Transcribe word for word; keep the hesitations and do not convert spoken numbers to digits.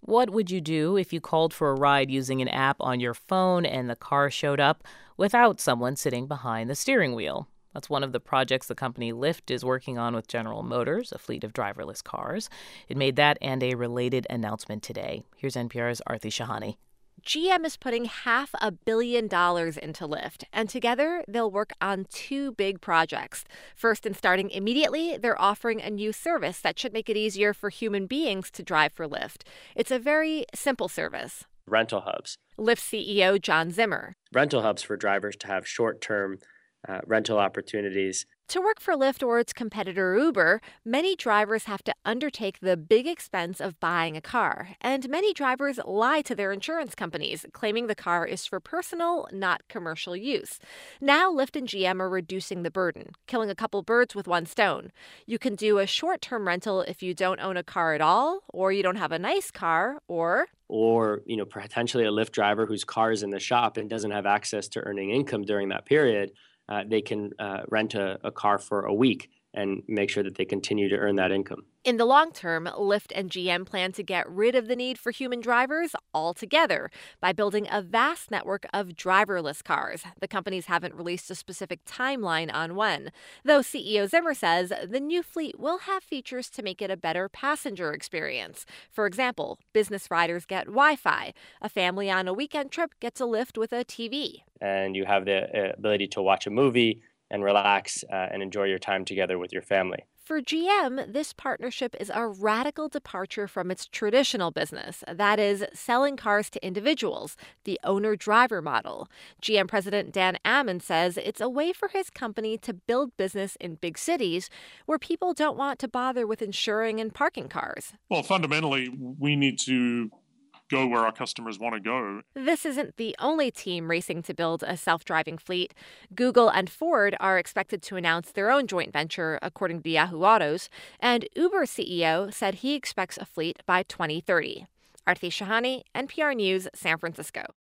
What would you do if you called for a ride using an app on your phone and the car showed up without someone sitting behind the steering wheel? That's one of the projects the company Lyft is working on with General Motors, a fleet of driverless cars. It made that and a related announcement today. Here's N P R's Aarti Shahani. G M is putting half a billion dollars into Lyft, and together they'll work on two big projects. First, and starting immediately, they're offering a new service that should make it easier for human beings to drive for Lyft. It's a very simple service. Rental hubs. Lyft C E O John Zimmer. Rental hubs for drivers to have short-term uh, rental opportunities. To work for Lyft or its competitor Uber, many drivers have to undertake the big expense of buying a car. And many drivers lie to their insurance companies, claiming the car is for personal, not commercial use. Now, Lyft and G M are reducing the burden, killing a couple birds with one stone. You can do a short-term rental if you don't own a car at all, or you don't have a nice car, or... Or, you know, potentially a Lyft driver whose car is in the shop and doesn't have access to earning income during that period. Uh, they can uh, rent a, a car for a week and make sure that they continue to earn that income. In the long term, Lyft and G M plan to get rid of the need for human drivers altogether by building a vast network of driverless cars. The companies haven't released a specific timeline on when, though C E O Zimmer says the new fleet will have features to make it a better passenger experience. For example, business riders get Wi-Fi. A family on a weekend trip gets a Lyft with a T V. And you have the ability to watch a movie and relax uh, and enjoy your time together with your family. For G M, this partnership is a radical departure from its traditional business, that is, selling cars to individuals, the owner-driver model. G M President Dan Ammann says it's a way for his company to build business in big cities where people don't want to bother with insuring and parking cars. Well, fundamentally, we need to go where our customers want to go. This isn't the only team racing to build a self-driving fleet. Google and Ford are expected to announce their own joint venture, according to Yahoo Autos, and Uber C E O said he expects a fleet by twenty thirty. Aarti Shahani, N P R News, San Francisco.